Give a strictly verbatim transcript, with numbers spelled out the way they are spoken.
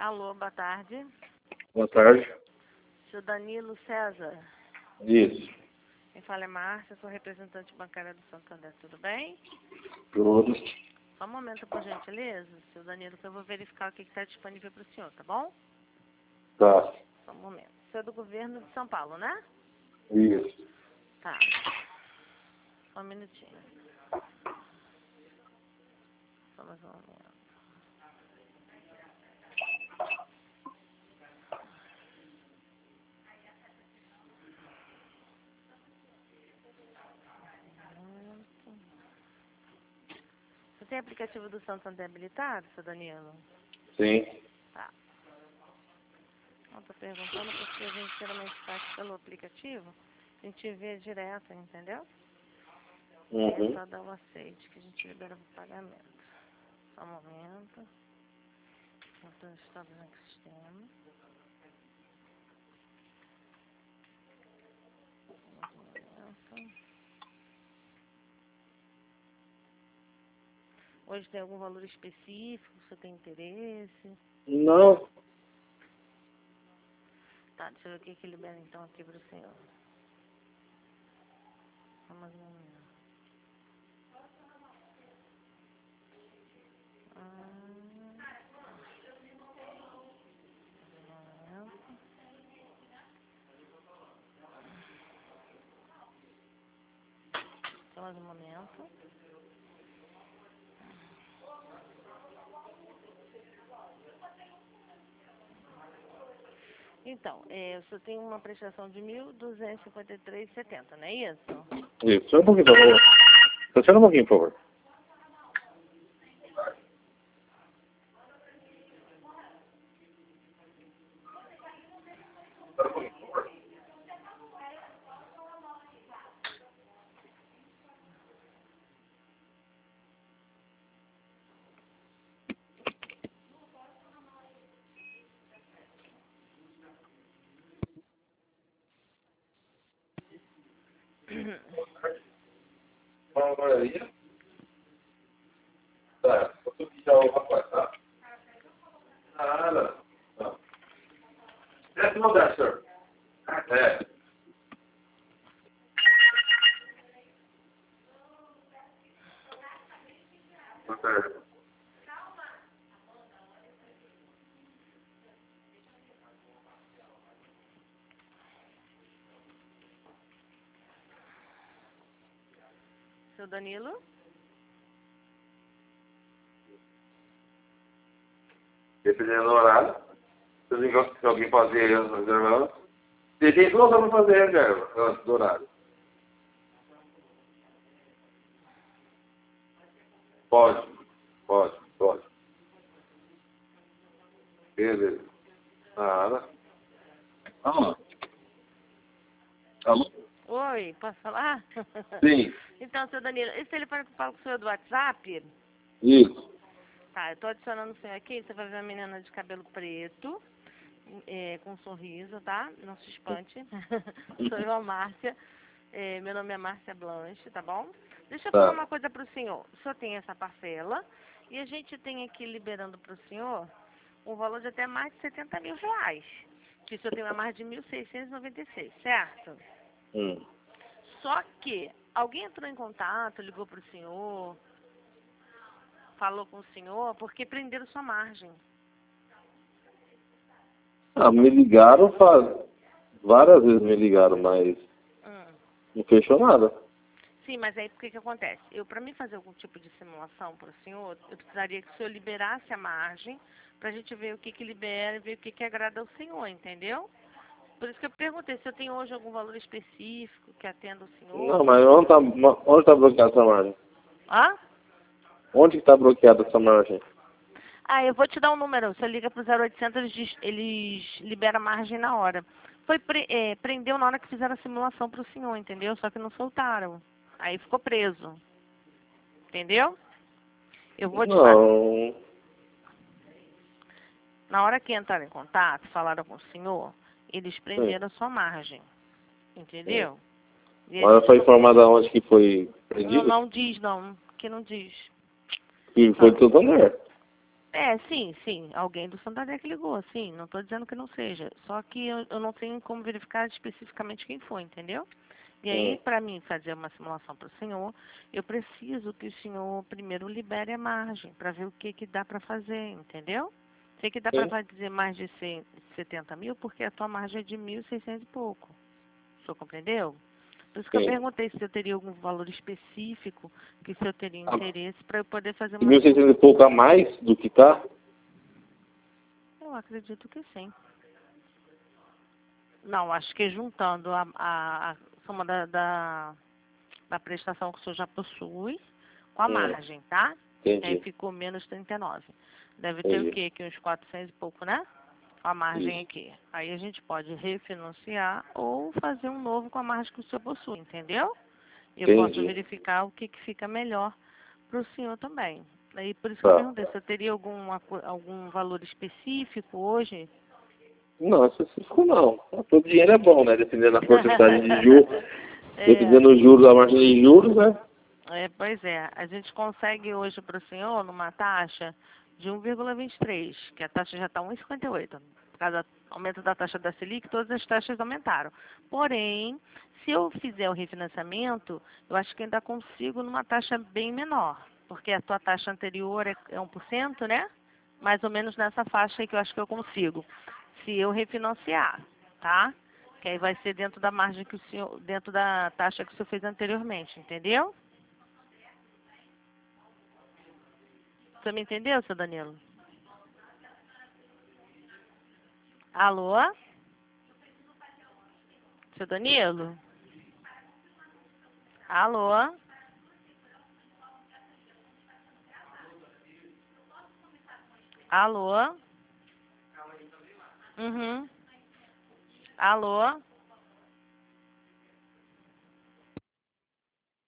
Alô, boa tarde. Boa tarde. Seu Danilo César. Isso. Quem fala é Márcia, sou representante bancária do Santander, tudo bem? Todos. Só um momento, por gentileza, seu Danilo, que eu vou verificar o que está disponível para o senhor, tá bom? Tá. Só um momento. O senhor é do governo de São Paulo, né? Isso. Tá. Só um minutinho. Só mais um momento. Você tem aplicativo do Santander habilitado, seu Danilo? Sim. Tá. Eu tô perguntando porque a gente geralmente faz pelo aplicativo, a gente vê direto, entendeu? Uhum. É só dar o aceite que a gente libera o pagamento. Só um momento. Eu estou estabelecendo o sistema. Um momento. Hoje tem algum valor específico? Você tem interesse? Não. Tá, deixa eu ver o que que libera então aqui para o senhor. Só mais um momento. Ah, um momento. Só mais um momento. Então, é, você tem uma prestação de mil duzentos e cinquenta e três reais e setenta centavos, não é isso? Isso. Só um pouquinho, por favor. Só um pouquinho, por favor. Uma maioria? Tá. Vou pedir ao rapaz, tá? Nada. Não. Desce no lugar, senhor. É. Boa tarde. Seu Danilo? Dependendo do horário. Se eu digo que alguém fazer a reserva, você tem duas horas para fazer a reserva antes do horário. Pode. Pode. Pode. Beleza. Nada. Alô? Alô? Oi, posso falar? Sim. Então, seu Danilo, esse telefone que eu falo com o senhor é do WhatsApp? Isso. Tá, eu tô adicionando o senhor aqui, você vai ver uma menina de cabelo preto, é, com um sorriso, tá? Não se espante. Sou eu, a Márcia. É, meu nome é Márcia Blanche, tá bom? Deixa eu falar Tá. uma coisa pro senhor. O senhor tem essa parcela e a gente tem aqui liberando pro senhor um valor de até mais de setenta mil reais. Que o senhor tem uma mais de mil seiscentos e noventa e seis, certo? Hum. Só que alguém entrou em contato, ligou pro senhor, falou com o senhor, porque prenderam sua margem. Ah, me ligaram, faz... várias vezes me ligaram, mas Hum. não fechou nada. Sim, mas aí o que que acontece? Eu, para mim fazer algum tipo de simulação para o senhor, eu precisaria que o senhor liberasse a margem para a gente ver o que que libera e ver o que que agrada ao senhor, entendeu? Por isso que eu perguntei se eu tenho hoje algum valor específico que atenda o senhor. Não, mas onde está onde tá bloqueada essa margem? Hã? Onde está bloqueada essa margem? Ah, eu vou te dar um número. Você liga pro zero oitocentos, eles, diz- eles liberam a margem na hora. Foi pre, é, prendeu na hora que fizeram a simulação pro senhor, entendeu? Só que não soltaram. Aí ficou preso. Entendeu? Eu vou te falar. Não. Na hora que entraram em contato, falaram com o senhor, eles Sim. prenderam a sua margem. Entendeu? E Ela eles foi não, informada onde que foi não, prendido? não diz, não. Que não diz. Que Só, foi do Santander. É, sim, sim. Alguém do Santander que ligou, sim. Não estou dizendo que não seja. Só que eu, eu não tenho como verificar especificamente quem foi, entendeu? E aí, Hum, para mim fazer uma simulação para o senhor, eu preciso que o senhor primeiro libere a margem para ver o que, que dá para fazer, entendeu? Sei que dá sim, para dizer mais de cem setenta mil, porque a tua margem é de mil e seiscentos e pouco. O senhor compreendeu? Por isso que eu sim. perguntei se eu teria algum valor específico que se eu teria Ah, interesse para eu poder fazer e uma mil e simulação. seiscentos e pouco a mais do que tá? Eu acredito que sim. Não, acho que juntando a, a, a soma da, da, da prestação que o senhor já possui com a Hum, margem, tá? Aí entendi, ficou menos trinta e nove. Deve ter o entendi. quê? Aqui uns quatrocentos e pouco, né? Com a margem Isso. aqui. Aí a gente pode refinanciar ou fazer um novo com a margem que o senhor possui, entendeu? Eu posso Entendi. verificar o que, que fica melhor para o senhor também. Aí por isso que eu Tá. perguntei se eu teria alguma, co- algum valor específico hoje. Não, específico não. Todo dinheiro é bom, né? Dependendo da porcentagem de juros. É. Dependendo do juros, a margem de juros, né? É, pois é, a gente consegue hoje para o senhor numa taxa de um vírgula vinte e três, que a taxa já está um vírgula cinquenta e oito. Por causa do aumento da taxa da Selic, todas as taxas aumentaram. Porém, se eu fizer o refinanciamento, eu acho que ainda consigo numa taxa bem menor, porque a tua taxa anterior é, é um por cento, né? Mais ou menos nessa faixa aí que eu acho que eu consigo. Se eu refinanciar, tá? Que aí vai ser dentro da margem que o senhor, dentro da taxa que o senhor fez anteriormente, entendeu? Você me entendeu, seu Danilo? Alô? Seu Danilo? Alô? Alô? Uhum. Alô?